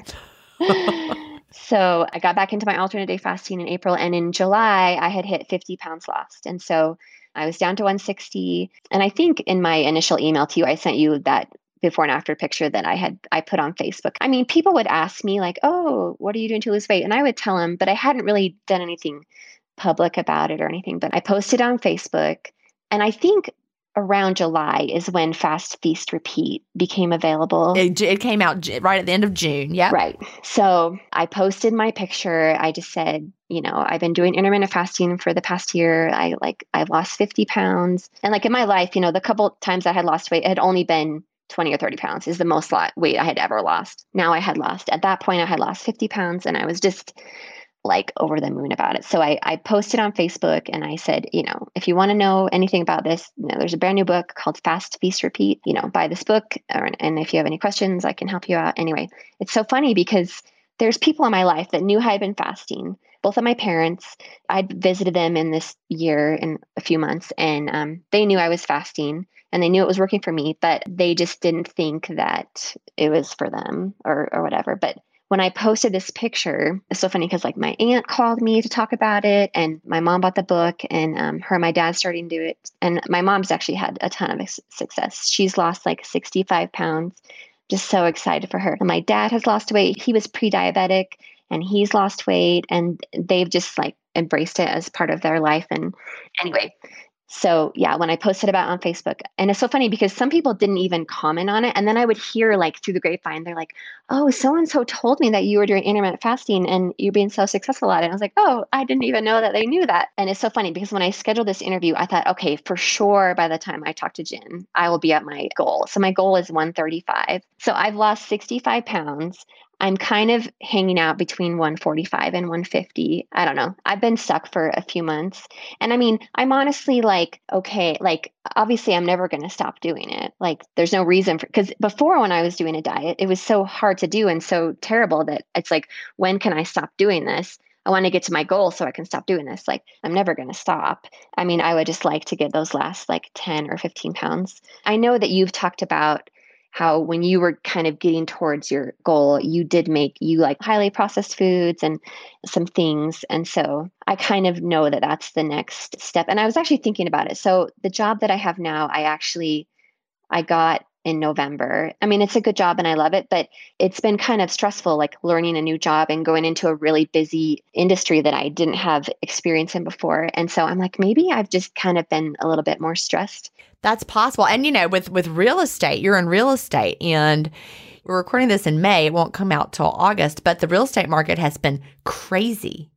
So I got back into my alternate day fasting in April, and in July I had hit fifty pounds lost. And so I was down to one sixty. And I think in my initial email to you, I sent you that before and after picture that I had, I put on Facebook. I mean, people would ask me like, oh, what are you doing to lose weight? And I would tell them, but I hadn't really done anything public about it or anything, but I posted on Facebook. And I think around July is when Fast, Feast, Repeat became available. It, it came out right at the end of June. Yeah. Right. So I posted my picture. I just said, you know, I've been doing intermittent fasting for the past year. I like, I've lost fifty pounds. And like in my life, you know, the couple times I had lost weight, it had only been twenty or thirty pounds is the most weight I had ever lost. Now I had lost, at that point, I had lost fifty pounds, and I was just like over the moon about it. So I, I posted on Facebook and I said, you know, if you want to know anything about this, you know, there's a brand new book called Fast, Feast, Repeat, you know, buy this book. Or, and if you have any questions, I can help you out. Anyway, it's so funny because there's people in my life that knew I had been fasting. Both of my parents, I'd visited them in this year in a few months, and um, they knew I was fasting and they knew it was working for me, but they just didn't think that it was for them or, or whatever. But when I posted this picture, it's so funny because like my aunt called me to talk about it, and my mom bought the book, and um, her and my dad starting to do it. And my mom's actually had a ton of success. She's lost like sixty-five pounds. Just so excited for her. And my dad has lost weight. He was pre-diabetic and he's lost weight, and they've just like embraced it as part of their life. And anyway, so yeah, when I posted about it on Facebook, and it's so funny because some people didn't even comment on it. And then I would hear like through the grapevine, they're like, oh, so-and-so told me that you were doing intermittent fasting and you're being so successful at it. And I was like, oh, I didn't even know that they knew that. And it's so funny because when I scheduled this interview, I thought, okay, for sure, by the time I talk to Jen, I will be at my goal. So my goal is one thirty-five. So I've lost sixty-five pounds. I'm kind of hanging out between one forty-five and one fifty. I don't know. I've been stuck for a few months. And I mean, I'm honestly like, okay, like obviously I'm never going to stop doing it. Like there's no reason for, because before when I was doing a diet, it was so hard to do and so terrible that it's like, when can I stop doing this? I want to get to my goal so I can stop doing this. Like I'm never going to stop. I mean, I would just like to get those last like ten or fifteen pounds. I know that you've talked about how when you were kind of getting towards your goal, you did make, you like highly processed foods and some things. And so I kind of know that that's the next step. And I was actually thinking about it. So the job that I have now, I actually, I got in November. I mean, it's a good job and I love it, but it's been kind of stressful, like learning a new job and going into a really busy industry that I didn't have experience in before. And so I'm like, maybe I've just kind of been a little bit more stressed. That's possible. And, you know, with, with real estate, you're in real estate, and we're recording this in May. It won't come out till August, but the real estate market has been crazy.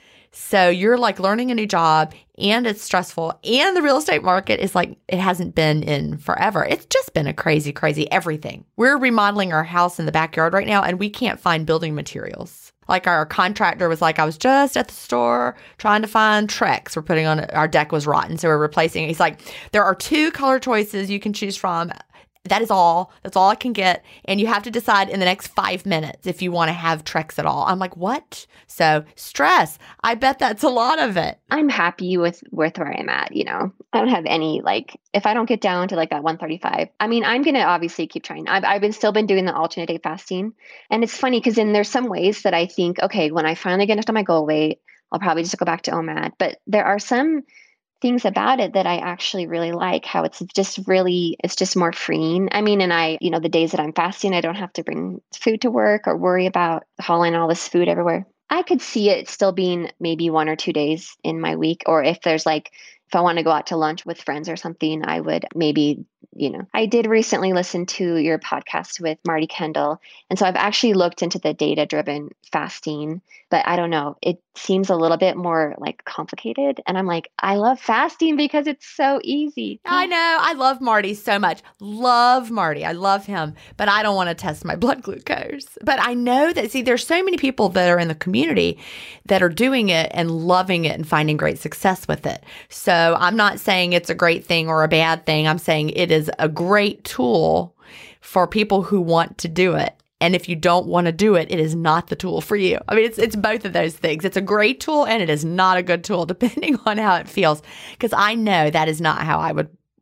So you're like learning a new job, and it's stressful, and the real estate market is like, it hasn't been in forever. It's just been a crazy, crazy everything. We're remodeling our house in the backyard right now, and we can't find building materials. Like our contractor was like, I was just at the store trying to find Trex. We're putting on, our deck was rotten, so we're replacing it. He's like, there are two color choices you can choose from. That is all. That's all I can get. And you have to decide in the next five minutes if you want to have Trex at all. I'm like, what? So stress. I bet that's a lot of it. I'm happy with, with where I'm at. You know, I don't have any, like, if I don't get down to like that one thirty-five, I mean, I'm going to obviously keep trying. I've, I've been still been doing the alternate day fasting. And it's funny because then there's some ways that I think, okay, when I finally get up to my goal weight, I'll probably just go back to O M A D. But there are some things about it that I actually really like, how it's just really, it's just more freeing. I mean, and I, you know, the days that I'm fasting, I don't have to bring food to work or worry about hauling all this food everywhere. I could see it still being maybe one or two days in my week. Or if there's like, if I want to go out to lunch with friends or something, I would maybe, you know, I did recently listen to your podcast with Marty Kendall. And so I've actually looked into the data-driven fasting, but I don't know, it seems a little bit more like complicated. And I'm like, I love fasting because it's so easy. I know. I love Marty so much. Love Marty. I love him, but I don't want to test my blood glucose. But I know that, see, there's so many people that are in the community that are doing it and loving it and finding great success with it. So I'm not saying it's a great thing or a bad thing. I'm saying it is a great tool for people who want to do it. And if you don't want to do it, it is not the tool for you. I mean, it's it's both of those things. It's a great tool and it is not a good tool depending on how it feels. Because I know that is not how I would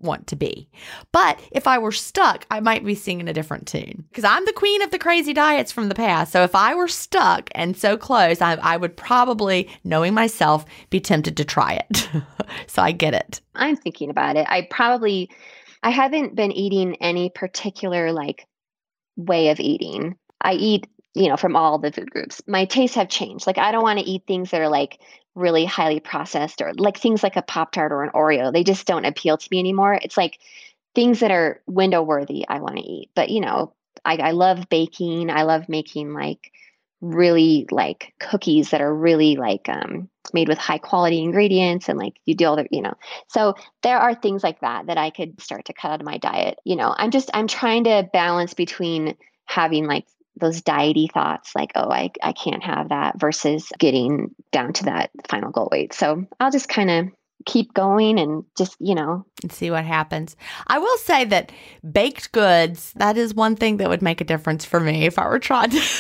want to be. But if I were stuck, I might be singing a different tune because I'm the queen of the crazy diets from the past. So if I were stuck and so close, I, I would probably, knowing myself, be tempted to try it. So I get it. I'm thinking about it. I probably, I haven't been eating any particular like way of eating. I eat, you know, from all the food groups. My tastes have changed. Like I don't want to eat things that are like really highly processed or like things like a Pop-Tart or an Oreo. They just don't appeal to me anymore. It's like things that are window worthy I want to eat. But, you know, I, I love baking. I love making like really like cookies that are really like um, made with high quality ingredients and like you do all the, you know, so there are things like that that I could start to cut out of my diet. You know, I'm just, I'm trying to balance between having like those diety thoughts like, oh, I, I can't have that versus getting down to that final goal weight. So I'll just kind of keep going and just, you know. And see what happens. I will say that baked goods, that is one thing that would make a difference for me if I were trying to.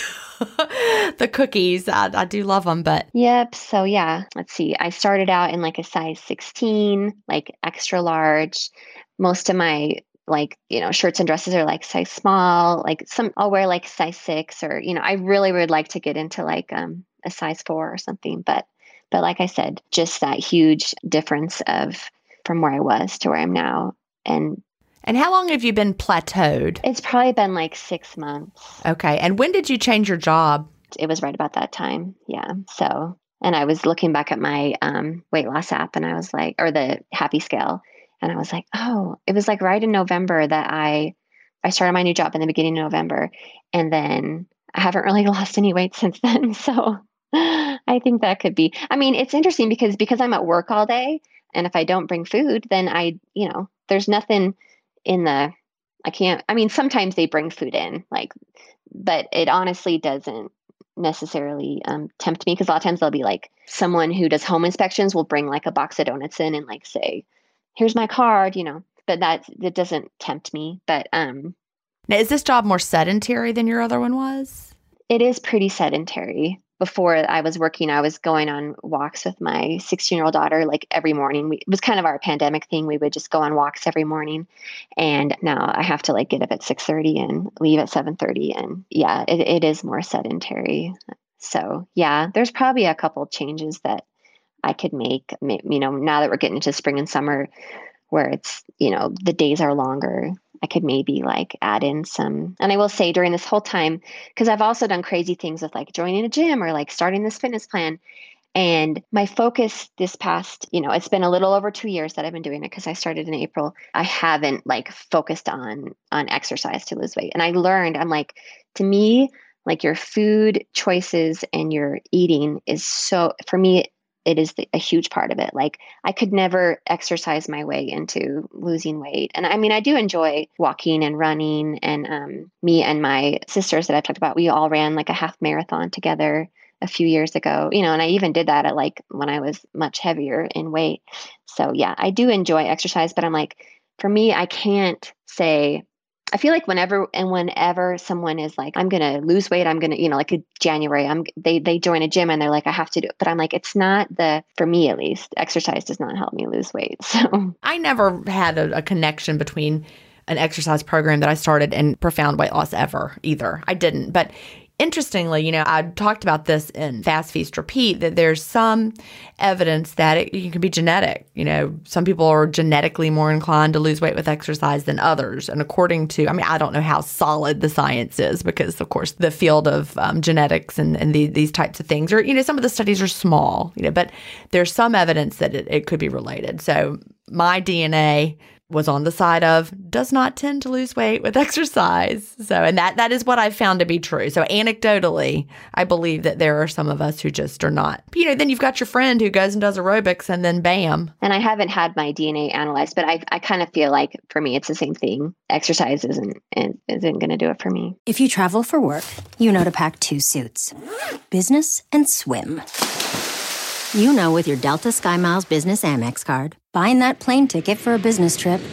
The cookies, I, I do love them, but. Yep. So yeah, let's see. I started out in like a size sixteen, like extra large. Most of my like, you know, shirts and dresses are like size small, like some I'll wear like size six or, you know, I really would like to get into like um, a size four or something. But, but like I said, just that huge difference of from where I was to where I'm now. And And how long have you been plateaued? It's probably been like six months. Okay. And when did you change your job? It was right about that time. Yeah. So, and I was looking back at my um, weight loss app and I was like, or the Happy Scale. And I was like, oh, it was like right in November that I, I started my new job in the beginning of November. And then I haven't really lost any weight since then. So I think that could be, I mean, it's interesting because, because I'm at work all day and if I don't bring food, then I, you know, there's nothing in the, I can't, I mean, sometimes they bring food in like, but it honestly doesn't necessarily um, tempt me because a lot of times there'll be like someone who does home inspections will bring like a box of donuts in and like say, here's my card, you know, but that, that doesn't tempt me. But um, now, is this job more sedentary than your other one was? It is pretty sedentary. Before I was working, I was going on walks with my sixteen-year-old daughter like every morning. We, it was kind of our pandemic thing. We would just go on walks every morning. And now I have to like get up at six thirty and leave at seven thirty. And yeah, it, it is more sedentary. So yeah, there's probably a couple changes that I could make, you know, now that we're getting into spring and summer where it's, you know, the days are longer. I could maybe like add in some, and I will say during this whole time, because I've also done crazy things with like joining a gym or like starting this fitness plan. And my focus this past, you know, it's been a little over two years that I've been doing it because I started in April. I haven't like focused on, on exercise to lose weight. And I learned, I'm like, to me, like your food choices and your eating is so, for me, it is the, a huge part of it. Like I could never exercise my way into losing weight. And I mean, I do enjoy walking and running and um, me and my sisters that I've talked about, we all ran like a half marathon together a few years ago, you know, and I even did that at like when I was much heavier in weight. So yeah, I do enjoy exercise, but I'm like, for me, I can't say, I feel like whenever and whenever someone is like, I'm going to lose weight, I'm going to, you know, like a January, I'm they they join a gym and they're like, I have to do it. But I'm like, it's not the, for me at least, exercise does not help me lose weight. So I never had a, a connection between an exercise program that I started and profound weight loss ever either. I didn't. But interestingly, you know, I talked about this in Fast Feast Repeat, that there's some evidence that it, it can be genetic. You know, some people are genetically more inclined to lose weight with exercise than others. And according to, I mean, I don't know how solid the science is because, of course, the field of um, genetics and, and the, these types of things are, you know, some of the studies are small, you know, but there's some evidence that it, it could be related. So my D N A was on the side of does not tend to lose weight with exercise. So, and that that is what I've found to be true. So anecdotally, I believe that there are some of us who just are not. You know, then you've got your friend who goes and does aerobics and then bam. And I haven't had my D N A analyzed, but I I kind of feel like for me, it's the same thing. Exercise isn't, isn't going to do it for me. If you travel for work, you know to pack two suits, business and swim. You know with your Delta SkyMiles Business Amex card, buying that plane ticket for a business trip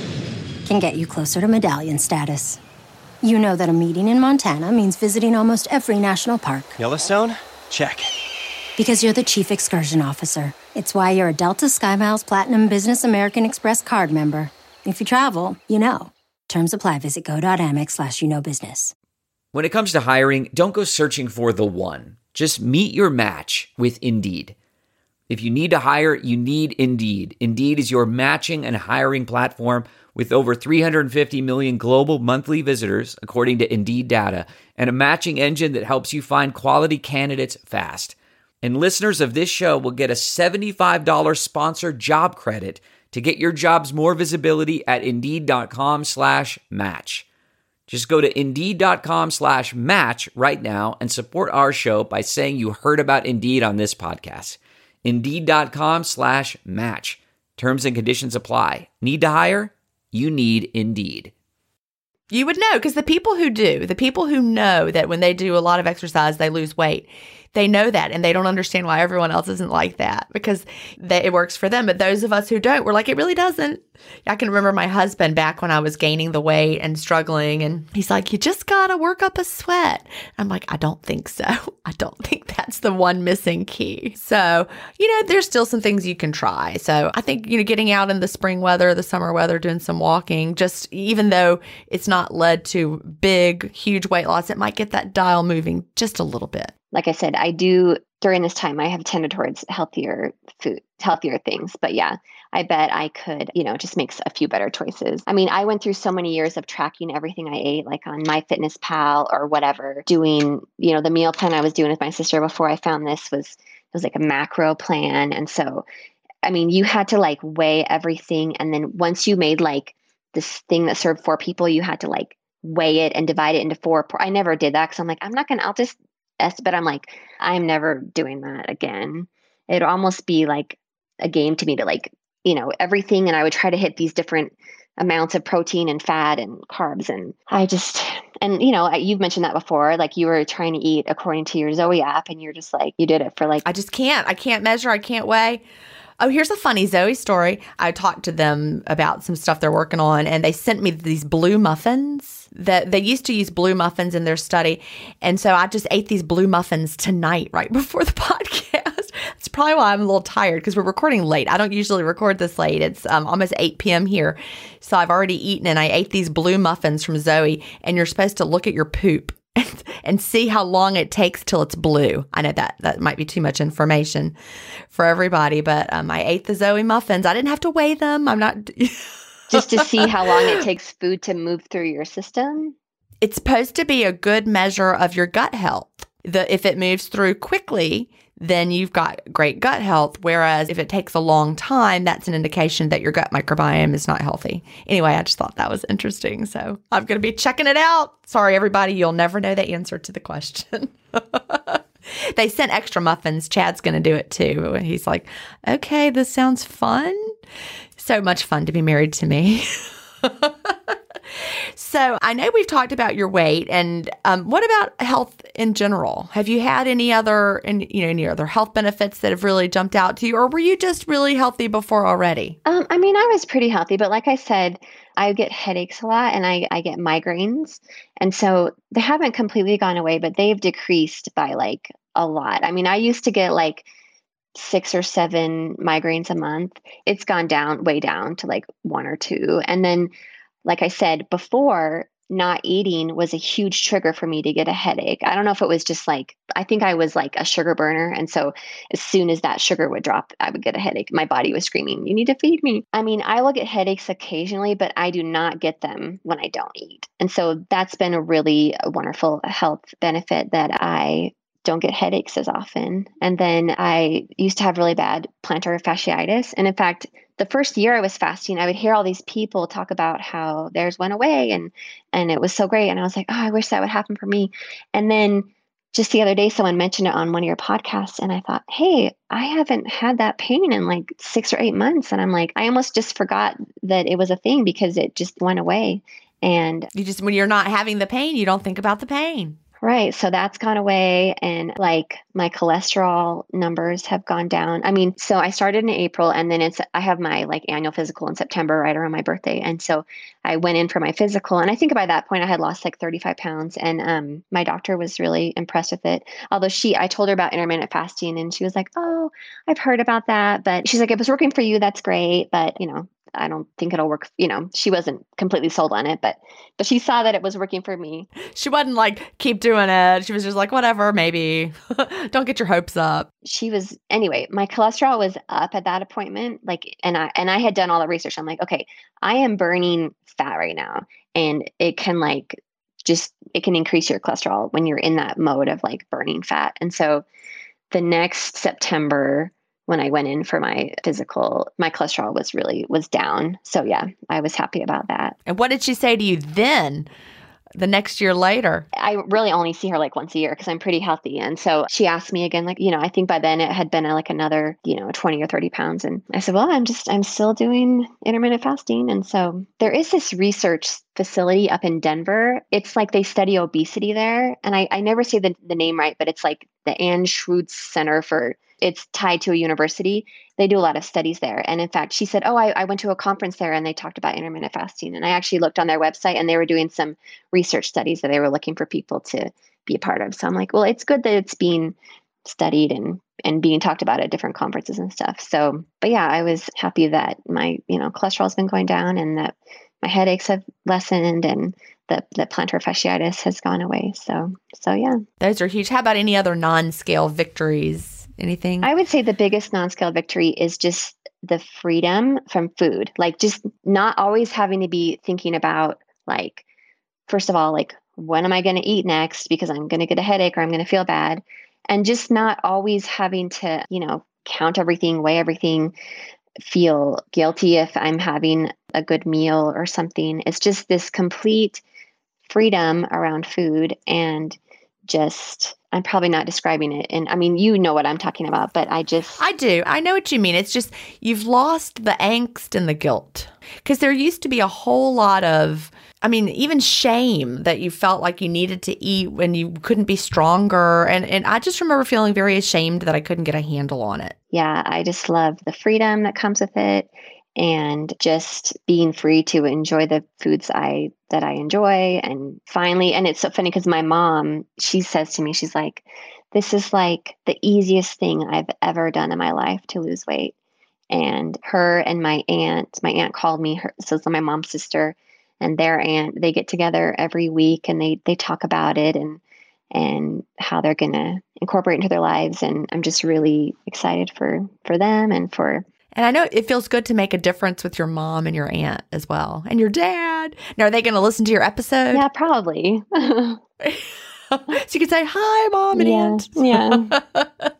can get you closer to medallion status. You know that a meeting in Montana means visiting almost every national park. Yellowstone? Check. Because you're the chief excursion officer. It's why you're a Delta SkyMiles Platinum Business American Express card member. If you travel, you know. Terms apply. Visit go.amex slash you know business. When it comes to hiring, don't go searching for the one. Just meet your match with Indeed. If you need to hire, you need Indeed. Indeed is your matching and hiring platform with over three hundred fifty million global monthly visitors, according to Indeed data, and a matching engine that helps you find quality candidates fast. And listeners of this show will get a seventy-five dollars sponsored job credit to get your jobs more visibility at Indeed.com slash match. Just go to Indeed.com slash match right now and support our show by saying you heard about Indeed on this podcast. Indeed.com slash match. Terms and conditions apply. Need to hire? You need Indeed. You would know, because the people who do, the people who know that when they do a lot of exercise, they lose weight, they know that, and they don't understand why everyone else isn't like that, because they, it works for them. But those of us who don't, we're like, it really doesn't. I can remember my husband back when I was gaining the weight and struggling, and he's like, you just got to work up a sweat. I'm like, I don't think so. I don't think that's the one missing key. So, you know, there's still some things you can try. So I think, you know, getting out in the spring weather, the summer weather, doing some walking, just even though it's not led to big, huge weight loss, it might get that dial moving just a little bit. Like I said, I do during this time, I have tended towards healthier food, healthier things. But yeah, I bet I could, you know, just make a few better choices. I mean, I went through so many years of tracking everything I ate, like on MyFitnessPal or whatever, doing, you know, the meal plan I was doing with my sister before I found this was, it was like a macro plan. And so, I mean, you had to like weigh everything. And then once you made like this thing that served four people, you had to like weigh it and divide it into four. I never did that because I'm like, I'm not going to, I'll just but I'm like, I'm never doing that again. It'd almost be like a game to me to like, you know, everything. And I would try to hit these different amounts of protein and fat and carbs. And I just, and you know, you've mentioned that before, like you were trying to eat according to your Zoe app and you're just like, you did it for like, I just can't, I can't measure. I can't weigh. Oh, here's a funny Zoe story. I talked to them about some stuff they're working on, and they sent me these blue muffins that they used to use blue muffins in their study. And so I just ate these blue muffins tonight, right before the podcast. That's probably why I'm a little tired, because we're recording late. I don't usually record this late. It's um, almost eight p.m. here. So I've already eaten, and I ate these blue muffins from Zoe, and you're supposed to look at your poop and, and see how long it takes till it's blue. I know that that might be too much information for everybody, but um, I ate the Zoe muffins. I didn't have to weigh them. I'm not... Just to see how long it takes food to move through your system? It's supposed to be a good measure of your gut health. The, if it moves through quickly, then you've got great gut health. Whereas if it takes a long time, that's an indication that your gut microbiome is not healthy. Anyway, I just thought that was interesting. So I'm going to be checking it out. Sorry, everybody. You'll never know the answer to the question. They sent extra muffins. Chad's going to do it too. He's like, okay, this sounds fun. So much fun to be married to me. So I know we've talked about your weight, and um, what about health in general? Have you had any other, any, you know, any other health benefits that have really jumped out to you, or were you just really healthy before already? Um, I mean, I was pretty healthy, but like I said, I get headaches a lot, and I, I get migraines, and so they haven't completely gone away, but they've decreased by like a lot. I mean, I used to get like six or seven migraines a month. It's gone down, way down to like one or two, and then. Like I said before, not eating was a huge trigger for me to get a headache. I don't know if it was just like, I think I was like a sugar burner. And so as soon as that sugar would drop, I would get a headache. My body was screaming, you need to feed me. I mean, I will get headaches occasionally, but I do not get them when I don't eat. And so that's been a really wonderful health benefit, that I don't get headaches as often. And then I used to have really bad plantar fasciitis. And in fact, the first year I was fasting, I would hear all these people talk about how theirs went away and and it was so great. And I was like, oh, I wish that would happen for me. And then just the other day, someone mentioned it on one of your podcasts. And I thought, hey, I haven't had that pain in like six or eight months. And I'm like, I almost just forgot that it was a thing because it just went away. And you just, when you're not having the pain, you don't think about the pain. Right. So that's gone away. And like my cholesterol numbers have gone down. I mean, so I started in April, and then it's, I have my like annual physical in September, right around my birthday. And so I went in for my physical, and I think by that point I had lost like thirty-five pounds, and um, my doctor was really impressed with it. Although she, I told her about intermittent fasting, and she was like, oh, I've heard about that, but she's like, if it's working for you, that's great. But you know, I don't think it'll work. You know, she wasn't completely sold on it, but, but she saw that it was working for me. She wasn't like, keep doing it. She was just like, whatever, maybe. Don't get your hopes up. She was, anyway, my cholesterol was up at that appointment. Like, and I, and I had done all the research. I'm like, okay, I am burning fat right now. And it can like, just, it can increase your cholesterol when you're in that mode of like burning fat. And so the next September, when I went in for my physical, my cholesterol was really, was down. So yeah, I was happy about that. And what did she say to you then, the next year later? I really only see her like once a year because I'm pretty healthy. And so she asked me again, like, you know, I think by then it had been uh, like another, you know, twenty or thirty pounds. And I said, well, I'm just, I'm still doing intermittent fasting. And so there is this research facility up in Denver. It's like they study obesity there. And I, I never say the, the name right, but it's like the Ann Schutz Center for, it's tied to a university. They do a lot of studies there. And in fact, she said, oh, I, I went to a conference there and they talked about intermittent fasting. And I actually looked on their website and they were doing some research studies that they were looking for people to be a part of. So I'm like, well, it's good that it's being studied and, and being talked about at different conferences and stuff. So, but yeah, I was happy that my, you know, cholesterol has been going down and that my headaches have lessened and the, the plantar fasciitis has gone away. So, so yeah. Those are huge. How about any other non-scale victories? Anything? I would say the biggest non-scale victory is just the freedom from food. Like just not always having to be thinking about like, first of all, like, when am I going to eat next? Because I'm going to get a headache or I'm going to feel bad. And just not always having to, you know, count everything, weigh everything, feel guilty if I'm having a good meal or something. It's just this complete freedom around food and just, I'm probably not describing it. And I mean, you know what I'm talking about, but I just. I do. I know what you mean. It's just, you've lost the angst and the guilt. Because there used to be a whole lot of, I mean, even shame that you felt like you needed to eat when you couldn't be stronger. And, and I just remember feeling very ashamed that I couldn't get a handle on it. Yeah, I just love the freedom that comes with it. And just being free to enjoy the foods I that I enjoy. And finally, and it's so funny because my mom, she says to me, she's like, this is like the easiest thing I've ever done in my life to lose weight. And her and my aunt, my aunt called me, her, so it's my mom's sister and their aunt, they get together every week and they they talk about it and and how they're going to incorporate it into their lives. And I'm just really excited for for them and for. And I know it feels good to make a difference with your mom and your aunt as well. And your dad. Now, are they going to listen to your episode? Yeah, probably. So you can say, hi, Mom and yeah, Aunt. Yeah.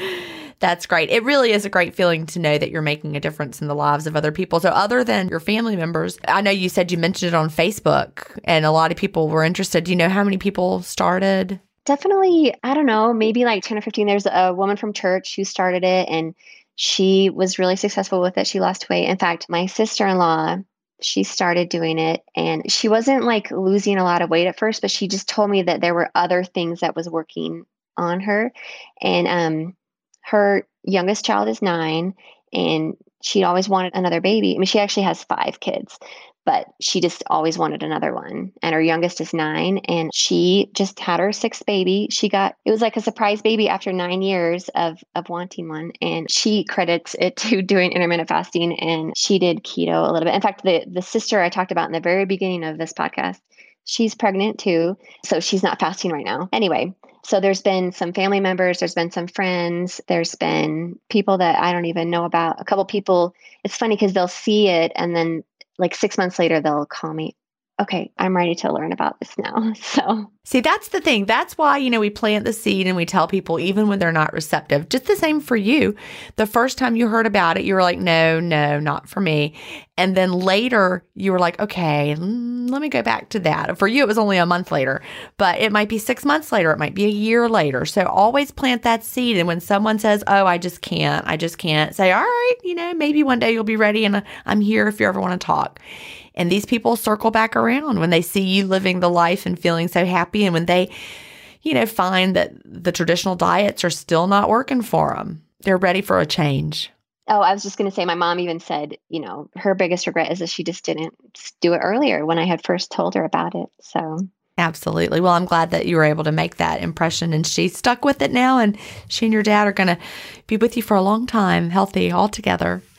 That's great. It really is a great feeling to know that you're making a difference in the lives of other people. So other than your family members, I know you said you mentioned it on Facebook and a lot of people were interested. Do you know how many people started? Definitely, I don't know, maybe like ten or fifteen. There's a woman from church who started it and she was really successful with it. She lost weight. In fact, my sister-in-law, she started doing it and she wasn't like losing a lot of weight at first, but she just told me that there were other things that was working on her. And um, her youngest child is nine and she always wanted another baby. I mean, she actually has five kids, but she just always wanted another one. And her youngest is nine and she just had her sixth baby. She got, it was like a surprise baby after nine years of, of wanting one. And she credits it to doing intermittent fasting and she did keto a little bit. In fact, the, the sister I talked about in the very beginning of this podcast, she's pregnant too. So she's not fasting right now. Anyway, so there's been some family members, there's been some friends, there's been people that I don't even know about, a couple people. It's funny because they'll see it and then like six months later, they'll call me, okay, I'm ready to learn about this now. So see, that's the thing. That's why, you know, we plant the seed and we tell people even when they're not receptive. Just the same for you. The first time you heard about it, you were like, no, no, not for me. And then later you were like, okay, let me go back to that. For you, it was only a month later, but it might be six months later. It might be a year later. So always plant that seed. And when someone says, oh, I just can't, I just can't, say, all right, you know, maybe one day you'll be ready and I'm here if you ever want to talk. And these people circle back around when they see you living the life and feeling so happy. And when they, you know, find that the traditional diets are still not working for them, they're ready for a change. Oh, I was just going to say, my mom even said, you know, her biggest regret is that she just didn't do it earlier when I had first told her about it. So absolutely. Well, I'm glad that you were able to make that impression and she's stuck with it now. And she and your dad are going to be with you for a long time, healthy all together.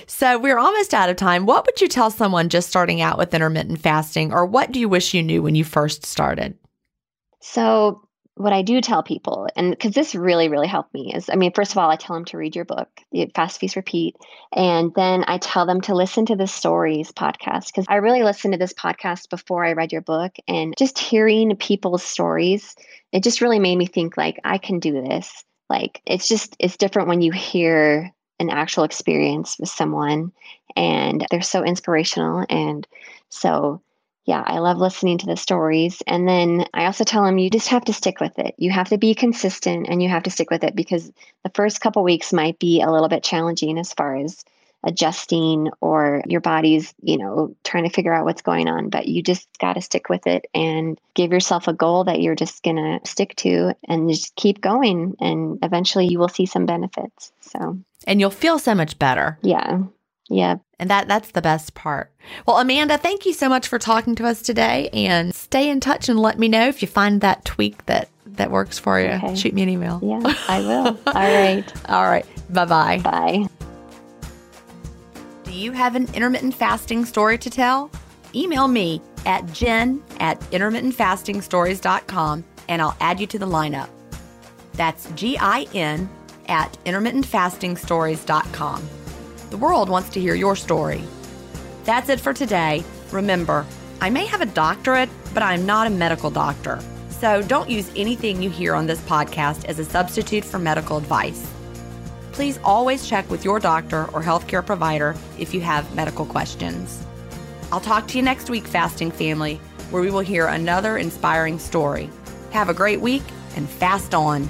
So we're almost out of time. What would you tell someone just starting out with intermittent fasting, or what do you wish you knew when you first started? So what I do tell people, and because this really, really helped me, is, I mean, first of all, I tell them to read your book, Fast, Feast, Repeat. And then I tell them to listen to the Stories podcast, because I really listened to this podcast before I read your book. And just hearing people's stories, it just really made me think, like, I can do this. Like, it's just, it's different when you hear an actual experience with someone, and they're so inspirational. And so yeah, I love listening to the stories. And then I also tell them, you just have to stick with it. You have to be consistent and you have to stick with it, because the first couple weeks might be a little bit challenging as far as adjusting, or your body's, you know, trying to figure out what's going on. But you just got to stick with it and give yourself a goal that you're just going to stick to, and just keep going. And eventually you will see some benefits. So, and you'll feel so much better. Yeah. Yeah. And that that's the best part. Well, Amanda, thank you so much for talking to us today, and stay in touch and let me know if you find that tweak that, that works for you. Okay. Shoot me an email. Yeah, I will. All right. All right. Bye-bye. Bye. Do you have an intermittent fasting story to tell? Email me at jen at intermittent fasting stories dot com and I'll add you to the lineup. That's G I N at intermittent fasting stories dot com. The world wants to hear your story. That's it for today. Remember, I may have a doctorate, but I'm not a medical doctor. So don't use anything you hear on this podcast as a substitute for medical advice. Please always check with your doctor or healthcare provider if you have medical questions. I'll talk to you next week, Fasting Family, where we will hear another inspiring story. Have a great week and fast on.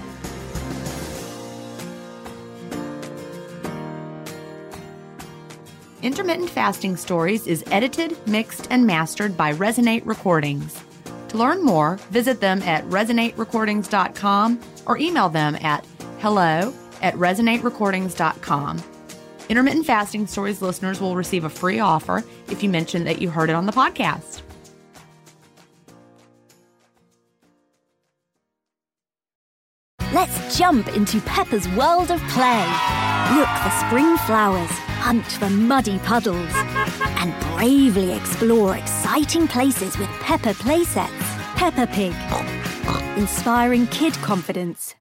Intermittent Fasting Stories is edited, mixed, and mastered by Resonate Recordings. To learn more, visit them at resonate recordings dot com or email them at hello at resonate recordings dot com. Intermittent Fasting Stories listeners will receive a free offer if you mention that you heard it on the podcast. Let's jump into Peppa's world of play. Look for spring flowers, hunt for muddy puddles, and bravely explore exciting places with Peppa playsets. Peppa Pig, inspiring kid confidence.